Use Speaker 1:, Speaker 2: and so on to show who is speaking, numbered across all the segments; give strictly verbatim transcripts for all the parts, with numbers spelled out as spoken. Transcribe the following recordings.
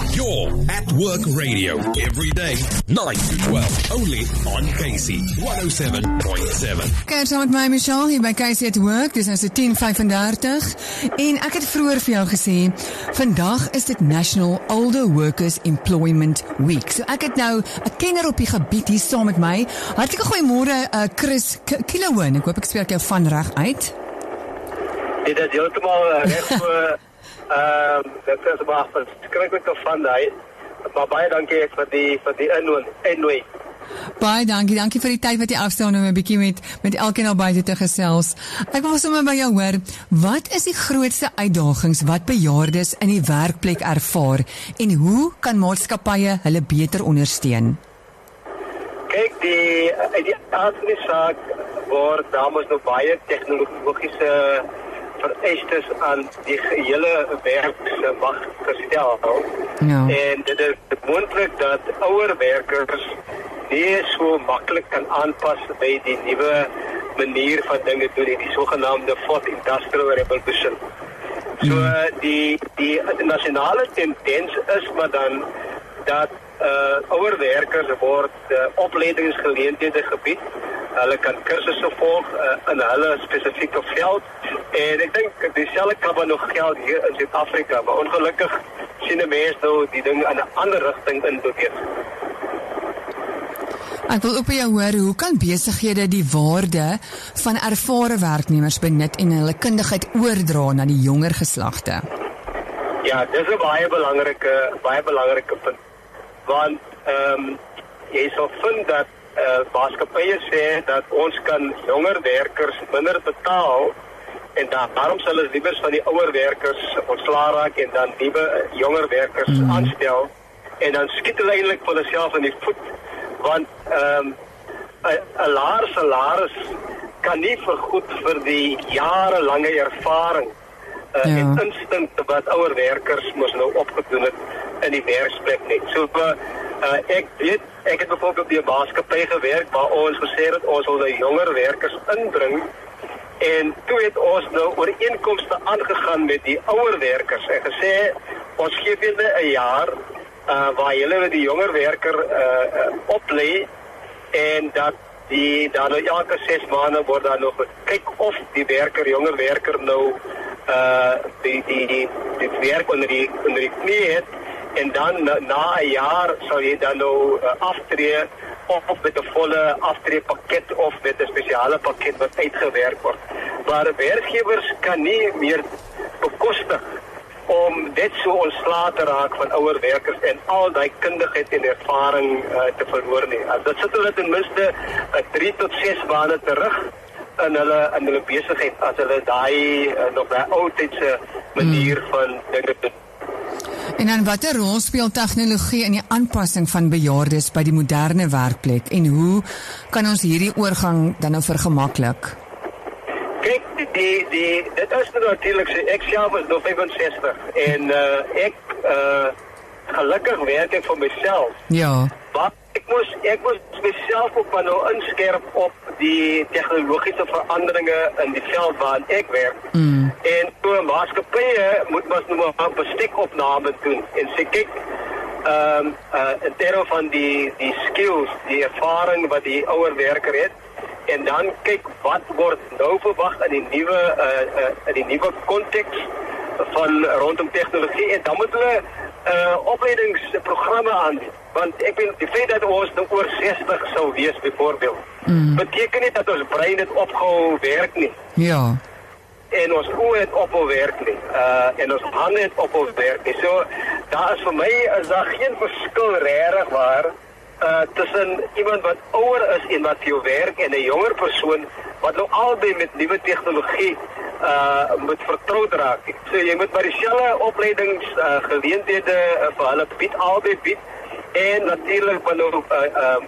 Speaker 1: You're at Work Radio every day, nine to twelve, only on K C one oh seven point seven.
Speaker 2: Kijk, saam met my Michelle hier by K C at Work, dis nou so tien vyf-en-dertig en ek het vroeër vir jou gesê, vandag is dit National Older Workers Employment Week. So ek het nou 'n kenner op die gebied hier saam met my. Hartlike goeiemôre uh, Chris Kilowan. Ek hoop ek spreek jou van reg uit.
Speaker 3: Dit is heeltemal reg voor Ehm, um, dit is maar verskriklik van daai. Maar baie dankie vir die vir die innooi.
Speaker 2: Baie dankie, dankie vir die tyd wat jy afstaan om 'n bietjie met met elkeen al buite te gesels. Ek wil sommer by jou hoor, wat is die grootste uitdagings wat bejaardes in die werkplek ervaar en hoe kan maatskappye hulle beter ondersteun?
Speaker 3: Kyk, die uit die aard van die saak word dames nog baie tegnologiese vereistes aan die hele werksmag gestel.
Speaker 2: Ja.
Speaker 3: En dit is moontlik dat ouer werkers nie so maklik kan aanpas by die nuwe manier van dinge doen, die sogenaamde fourth industrial revolution. So hmm. die die internasionale tendens is maar dan dat uh, ouer werkers word uh, opleidingsgeleenthede gebied. Hulle kan kursusse volg uh, in hulle spesifieke veld en ek dink dieselfde kan maar nog geld hier in Suid-Afrika, maar ongelukkig sien 'n mens nou die ding in 'n ander rigting in beweeg.
Speaker 2: Ek wil ook by jou hoor, hoe kan besighede die waarde van ervare werknemers benut en hulle kundigheid oordra na die jonger geslagte?
Speaker 3: Ja, dis 'n baie belangrike baie belangrike punt. Want ehm um, jy sal vind dat Uh, maatskappye sê dat ons kan jonger werkers minder betaal en dan, daarom sal hulle liewer van die ouer werkers ontslae raak en dan liewe jonger werkers mm. aanstel en dan skiet hulle eintlik vir hulle self in die voet want 'n um, laer salaris kan nie vergoed vir die jarelange ervaring uh, ja. en instink wat ouer werkers mos nou opgedoen het in die werksplek net. So uh, Uh, ek weet, ek het bijvoorbeeld die maatskappy gewerk waar ons gesê het ons wil die jonger werkers inbring en toe het ons nou ooreenkomste aangegaan met die ouer werkers en gesê ons gee julle 'n jaar uh, waar julle die jonger werker uh, uh, oplei en dat die dan nou elke ses maande word dan nog kyk of die werker, jonger werker nou uh, die, die, die, die werk onder die, onder die knie het. En dan na, na een jaar sal jy dan nou uh, aftree of met 'n volle aftreepakket of met 'n spesiale pakket wat uitgewerk word. Maar werkgewers kan nie meer bekostig om net so ontslae te raak van ouer werkers en al daai kundigheid en ervaring uh, te verloor nie. Uh, dit sit hulle ten minste uh, drie tot ses maande terug in hulle in hulle besigheid as hulle daai uh, nog daai ou tydse manier hmm. van dinge doen.
Speaker 2: En dan watter rol speel tegnologie in die aanpassing van bejaardes by die moderne werkplek en hoe kan ons hierdie oorgang dan nou vergemaklik?
Speaker 3: Kyk, die die dit is natuurlik so ek self is nou vyfensestig en uh, ek uh, gelukkig werk ek vir myself.
Speaker 2: Ja.
Speaker 3: Maar ek moes ek moes myself op nou inskerp op die tegnologiese veranderinge in die veld waarin ek werk.
Speaker 2: Mm.
Speaker 3: En toe maatskappye moet mos nou maar bestiekopname doen en sê kyk ehm um, uh, in terme van die die skills, die ervaring wat die ouer werker het en dan kyk wat word nou verwag in die nuwe uh, uh, in die nuwe konteks van rondom tegnologie en dan moet hulle uh, opleidingsprogramme aanbied. Want ek weet die feit dat ons nou oor sestig sou wees byvoorbeeld, mm. beteken nie dat ons brein het opgehou werk nie.
Speaker 2: Ja.
Speaker 3: En ons oë het ophou werk nie. Uh, en ons hande het ophou werk nie. So daar is vir my is daar geen verskil regtig waar uh, tussen iemand wat ouer is en wat vir jou werk en 'n jonger persoon wat nou albei met nuwe tegnologie uh moet vertroud raak. So jy moet maar dieselfde opleidingsgeleenthede uh, uh, vir hulle bied, albei bied en natuurlik van nou uh uh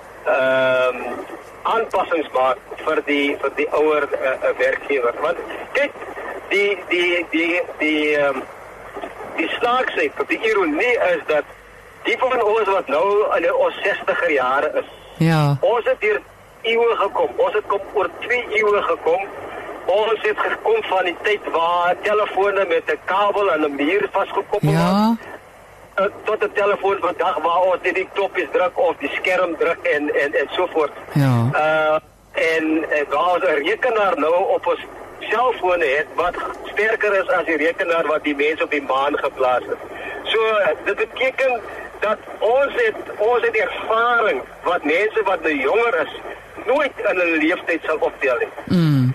Speaker 3: uh aanpassings maak vir die vir die ouer uh, werkgewer. Want kyk, die die die die um, die slaagsheid, die ironie is dat die van ons wat nou in ons sestiger jare is.
Speaker 2: Ja.
Speaker 3: Ons het hier eeue gekom. Ons het kom oor twee eeue gekom. Ons het gekom van die tyd waar telefone met 'n kabel aan 'n muur vasgekoppel
Speaker 2: ja.
Speaker 3: was. tot 'n telefoon vandag waar ons net die knoppies druk of die skerm druk en en en so voort.
Speaker 2: Ja.
Speaker 3: Uh en, en waar ons 'n rekenaar nou op ons selfone het wat sterker is as die rekenaar wat die mense op die maan geplaas het. So dit beteken dat ons het ons het ervaring wat mense wat nou jonger is nooit in hulle leeftyd sal optel nie.
Speaker 2: Mm.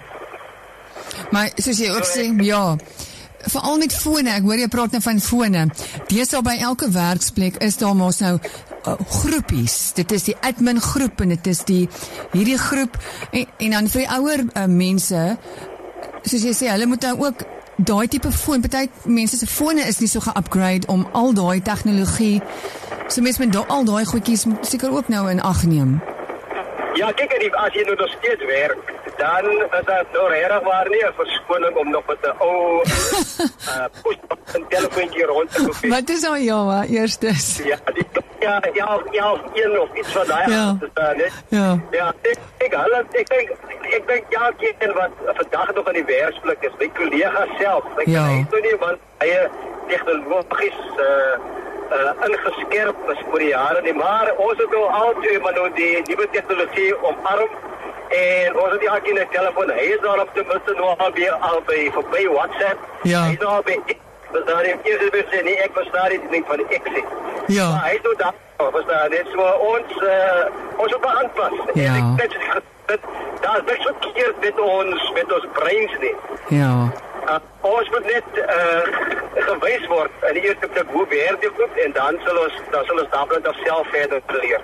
Speaker 2: Maar soos jy ook sê, ja, veral met fone, ek hoor jy praat nou van fone. Deesdae by elke werksplek is daar mos nou uh, groepies. Dit is die admin groep en dit is die hierdie groep en, en dan vir die ouer uh, mense, soos jy sê, hulle moet nou ook daai tipe foon, party mense se fone is nie so ge-upgrade om al daai tegnologie, so mense met da, al daai goedjies moet seker ook nou in ag neem.
Speaker 3: Ja, kyk, as jy nou nog steeds werk, dan is dat nou regtig waar nie 'n verskoning om nog met 'n ou uh, push-button telefoontjie rond te loop.
Speaker 2: Wat is al ja, eerstes?
Speaker 3: Ja, die ja, ja, ja, een of iets van daai
Speaker 2: ja.
Speaker 3: is daar, net.
Speaker 2: Ja.
Speaker 3: Ja, ek ek hulle ek dink ek dink ja, kyk wat vandag nog aan die werksplek is, my kollega self, ek
Speaker 2: ja.
Speaker 3: weet nou nie want hy tegnologies uh uh ingeskerp is oor die jare nie, maar ons het nou altyd maar nou die nuwe tegnologie omarm en ons het die in 'n telefoon, hy is daar op die minste nou al weer al by verby WhatsApp.
Speaker 2: Ja.
Speaker 3: Hy is nou al by verstaan jy, eers wil sê nie, ek verstaan die ding van die X.
Speaker 2: Ja.
Speaker 3: Maar hy is nou daar, verstaan jy, so ons uh, ons op aanpas.
Speaker 2: Ja.
Speaker 3: En ek dink dit daar is niks verkeerd met ons met ons breins nie.
Speaker 2: Ja.
Speaker 3: Uh, ons moet net uh, gewys word in die eerste plek hoe werk die groep en dan sal ons dan sal ons daarvan self verder leer.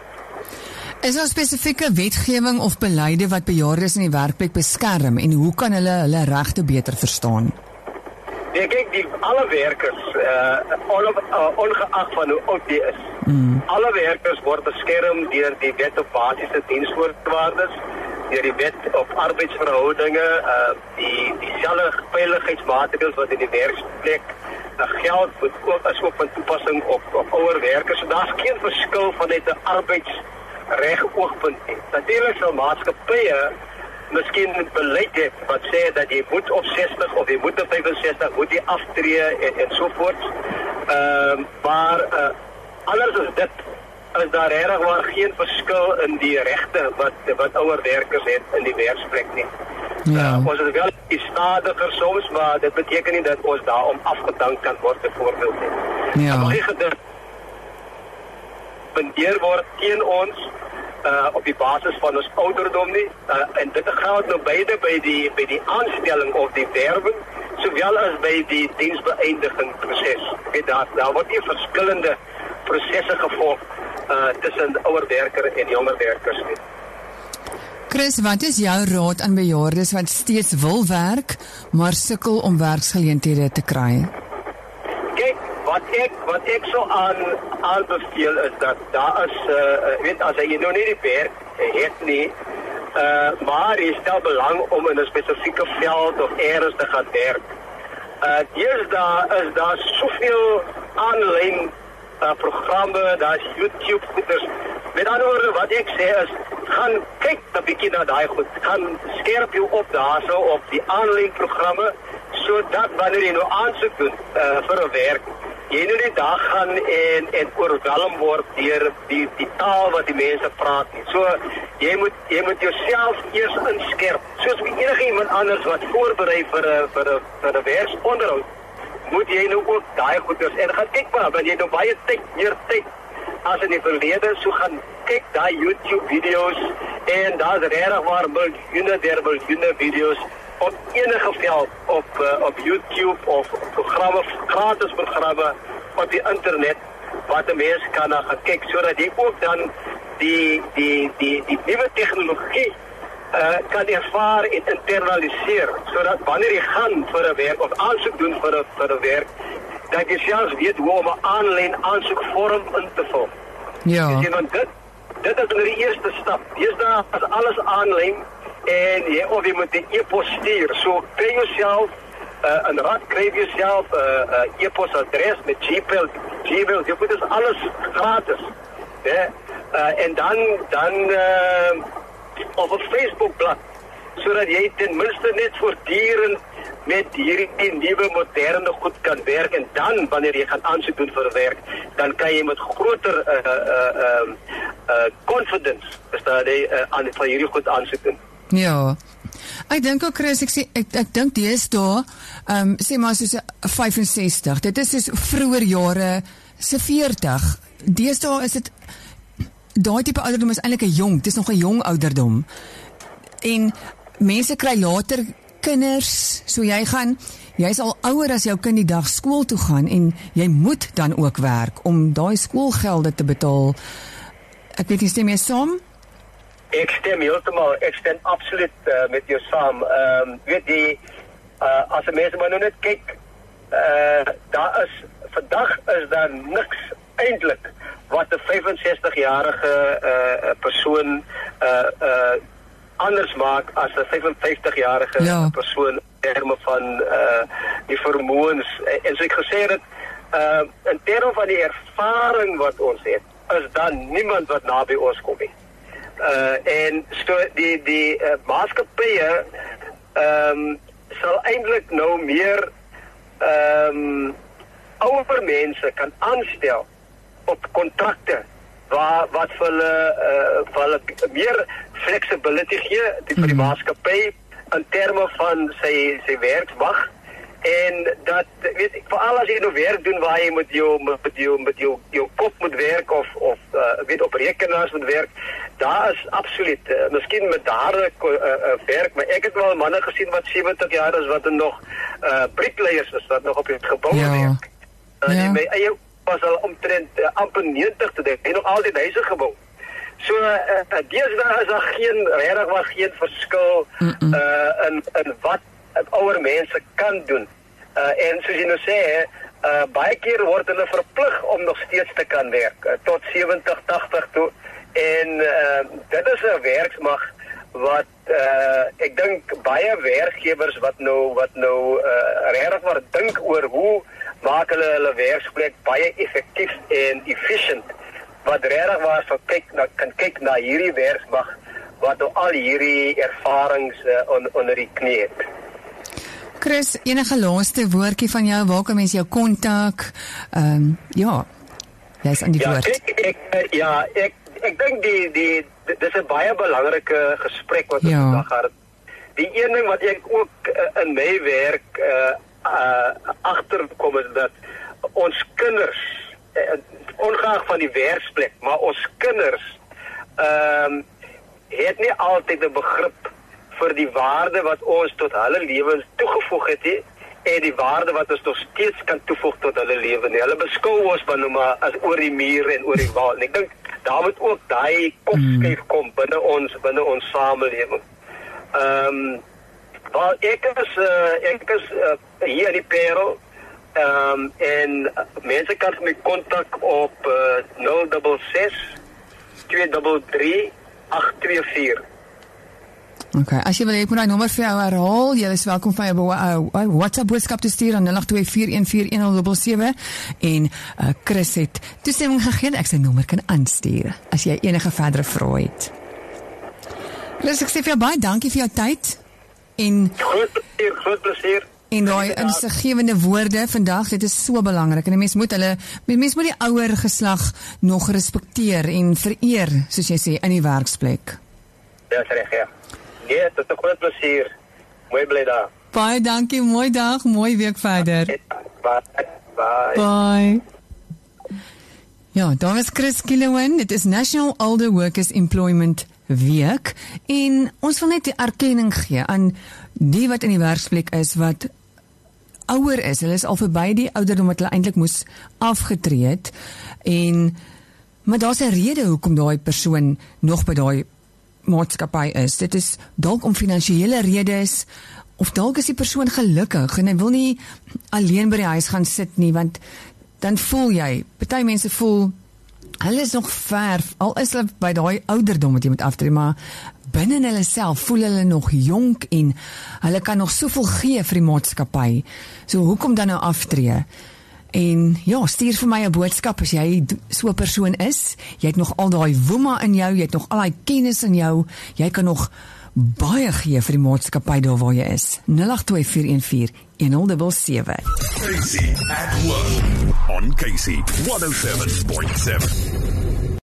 Speaker 2: Is daar spesifieke wetgewing of beleide wat bejaardes in die werkplek beskerm en hoe kan hulle hulle regte beter verstaan?
Speaker 3: Nee, kyk, die alle werkers uh, on, uh, ongeag van hoe oud die is. Mm. Alle werkers word beskerm deur die wet op basiese diensvoorwaardes, deur die wet op arbeidsverhoudinge, uh, die dieselfde veiligheidsmaatreëls wat in die werksplek uh, geld moet ook as ook van toepassing op op ouer werkers. So daar's geen verskil vanuit 'n arbeidsreg oogpunt nie. Natuurlik sal maatskappye miskien 'n beleid het wat sê dat jy moet op sestig of jy moet op vyfensestig moet jy aftree en en so voort. Ehm uh, maar uh, anders as dit is daar regtig maar geen verskil in die regte wat wat ouer werkers het in die werksplek nie.
Speaker 2: Ja.
Speaker 3: Uh, ons is wel stadiger soms, maar dit beteken nie dat ons daarom afgedank kan word byvoorbeeld nie.
Speaker 2: Ja.
Speaker 3: Maar dit bendeer word teen ons uh, op die basis van ons ouderdom nie. Uh, en dit geld nou beide by die by die aanstelling of die werwing, sowel as by die diensbeëindiging proses. Weet daar daar word nie verskillende prosesse gevolg uh, tussen ouer werker en jonger werkers nie.
Speaker 2: Chris, wat is jou raad aan bejaardes wat steeds wil werk, maar sukkel om werksgeleenthede te kry?
Speaker 3: Kyk, wat ek wat ek so aan aanbeveel is dat daar is uh, weet as jy nou nie die werk het nie, uh, maar jy stel belang om in 'n spesifieke veld of eers te gaan werk. Uh, Deesdae daar is daar soveel aanlyn uh, programme, daar's YouTube goeders. Met ander woorde wat ek sê is gaan kyk 'n bietjie na daai goed. Gaan skerp jou op daarso op die aanlyn programme sodat wanneer jy nou aansoek doen uh, vir 'n werk, jy nou nie daar gaan en en oorweldig word deur die die taal wat die mense praat nie. So jy moet jy moet jouself eers inskerp. Soos enige iemand anders wat voorberei vir 'n vir 'n vir 'n werksonderhoud, moet jy nou ook daai goeders en gaan kyk maar, want jy nou baie tyd, meer tyd as in die verlede, so gaan kyk daai YouTube video's en daar's regtig waar miljoene der miljoene video's op enige veld op uh, op YouTube of programme, gratis programme op die internet wat 'n mens kan na gaan kyk sodat jy ook dan die die die die nuwe tegnologie uh, kan ervaar en internaliseer sodat wanneer jy gaan vir 'n werk of aansoek doen vir 'n vir 'n werk, dat jy selfs weet hoe om 'n aanlyn aansoekvorm in te vul.
Speaker 2: Ja.
Speaker 3: Dus, want dit dit is nou die eerste stap. Deesdae is alles aanlyn en jy of jy moet 'n e-pos stuur. So kry jouself uh, 'n raad, kry jouself 'n uh, uh, e-posadres met Gmail, Gmail, jy moet dit alles gratis. Ja. Uh, en dan dan uh, op 'n Facebookblad sodat jy ten minste net voortdurend met hierdie nuwe moderne goed kan werk, en dan wanneer jy gaan aansoek doen vir werk, dan kan jy met groter uh, uh, uh, uh, confidence is daar die uh, aan van hierdie goed aansoek doen.
Speaker 2: Ja. Ek dink ook, Chris, ek sê ek, ek dink deesdae, um, sê maar soos vyfensestig. Dit is soos vroeër jare se veertig. Deesdae is dit daai tipe ouderdom is eintlik 'n jong, dit is nog 'n jong ouderdom. En mense kry later kinders, so jy gaan, jy's al ouer as jou kind die dag skool toe gaan en jy moet dan ook werk om daai skoolgelde te betaal. Ek weet nie, stem jy saam?
Speaker 3: Ek stem heeltemal, ek stem absoluut uh, met jou saam. Ehm um, weet jy, uh, as mense maar nou net kyk, uh, daar is vandag is daar niks eintlik wat 'n vyfensestig-jarige uh, persoon uh, uh, anders maak as 'n vyfenvyftig-jarige
Speaker 2: ja.
Speaker 3: persoon in terme van uh, die vermoëns. En so ek gesê het, uh, in terme van die ervaring wat ons het, is dan niemand wat naby ons kom nie. Uh, en so die, die uh, maatskappye um, sal eintlik nou meer um, ouer mense kan aanstel op kontrakte waar wat vir hulle uh, vir hulle meer flexibility gee die vir die maatskappy in terme van sy sy werkswag, en dat weet ek, veral as jy nou werk doen waar jy met jou met jou met jou jou kop moet werk of of uh, weet op rekenaars moet werk, daar is absoluut uh, miskien met harde uh, uh, werk, maar ek het wel manne gesien wat sewentig jaar is wat nog uh, bricklayers is wat nog op het gebou
Speaker 2: ja.
Speaker 3: werk. Uh,
Speaker 2: ja.
Speaker 3: My eie was al omtrent uh, amper negentig te dink, en nog altyd huise gebou. So uh, uh, deesdae is daar geen regtig maar geen verskil mm -mm. uh, in in wat ouer mense kan doen. Uh, en soos jy nou sê, uh, baie keer word hulle verplig om nog steeds te kan werk, uh, tot sewentig, tachtig toe. En uh, dit is 'n werksmag wat uh, ek dink baie werkgewers wat nou wat nou uh, regtig maar dink oor hoe maak hulle hulle werksplek baie effektief en efficient, wat regtig waar van kyk na kan kyk na hierdie werksmag wat nou al hierdie ervarings uh, on, onder die knie het.
Speaker 2: Chris, enige laaste woordjie van jou, waar kan mense jou kontak? Ehm um, ja, jy's aan die
Speaker 3: ja,
Speaker 2: woord.
Speaker 3: Ek, ek, ja, ek ek dink die die dis 'n baie belangrike gesprek wat ons
Speaker 2: ja.
Speaker 3: vandag gehad het. Die een ding wat ek ook uh, in my werk uh, uh, agterkom is dat ons kinders, uh, ongeag van die werksplek, maar ons kinders ehm um, het nie altyd 'n begrip vir die waarde wat ons tot hulle lewens toegevoeg het nie, en die waarde wat ons nog steeds kan toevoeg tot hulle lewe nie. Hulle beskou ons van nou maar as oor die muur en oor die wal. En ek dink daar moet ook daai kopskuif kom binne ons binne ons samelewing. Ehm um, wel ek is uh, ek is uh, hier in die Parel, ehm um, en uh, mense kan my kontak op uh, nul ses ses twee drie drie agt twee vier.
Speaker 2: Okay, as jy wil hê ek moet daai nommer vir jou herhaal, jy is welkom van jou uh, WhatsApp boodskap te stuur aan nul agt twee vier een vier een nul sewe sewe, en uh, Chris het toestemming gegee dat ek sy nommer kan aanstuur as jy enige verdere vrae het. Chris, ek sê vir jou baie dankie vir jou tyd en
Speaker 3: groot plesier, groot plesier.
Speaker 2: En daai insiggewende woorde vandag, dit is so belangrik, en 'n mens moet hulle mens moet die ouer geslag nog respekteer en vereer, soos jy sê, in die werksplek.
Speaker 3: Ja, reg, ja. Ja, tot 'n groot plesier. Mooi bly daar.
Speaker 2: Baie dankie, mooi dag, mooi week verder.
Speaker 3: Bye. Bye.
Speaker 2: Bye. Ja, daar was Chris Killowen, dit is National Older Workers Employment Week, en ons wil net die erkenning gee aan die wat in die werksplek is, wat ouer is, hulle is al verby die ouderdom wat hulle eintlik moes afgetree het, en maar daar's 'n rede hoekom daai persoon nog by daai maatskappy is. Dit is dalk om finansiële redes, of dalk is die persoon gelukkig en hy wil nie alleen by die huis gaan sit nie, want dan voel jy, party mense voel hulle is nog ver, al is hulle by daai ouderdom wat jy moet aftree, maar binne in hulle self voel hulle nog jonk en hulle kan nog soveel gee vir die maatskappy. So hoekom dan nou aftree? En ja, stuur vir my 'n boodskap as jy so 'n persoon is. Jy het nog al daai woema in jou, jy het nog al daai kennis in jou, jy kan nog baie gee vir die maatskappy daar waar jy is. nul agt twee vier een vier een nul sewe sewe.
Speaker 1: Casey at work on Casey one oh seven point seven.